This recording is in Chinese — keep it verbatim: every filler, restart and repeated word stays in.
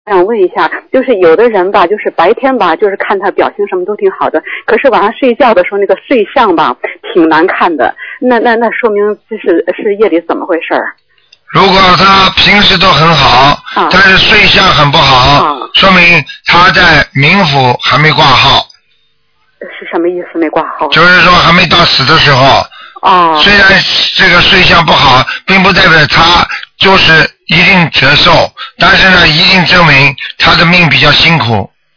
想问一下，就是有的人吧，就是白天吧，就是看他表情什么都挺好的，可是晚上睡觉的时候那个睡相吧，挺难看的。那那那说明这是是夜里怎么回事儿？ 如果他平时都很好，啊、但是睡相很不好，啊、说明他在冥府还没挂号。 是什么意思？没挂号？ 就是说还没到死的时候。哦。虽然这个睡相不好，并不代表他就是一定折寿，但是呢，一定证明他的命比较辛苦。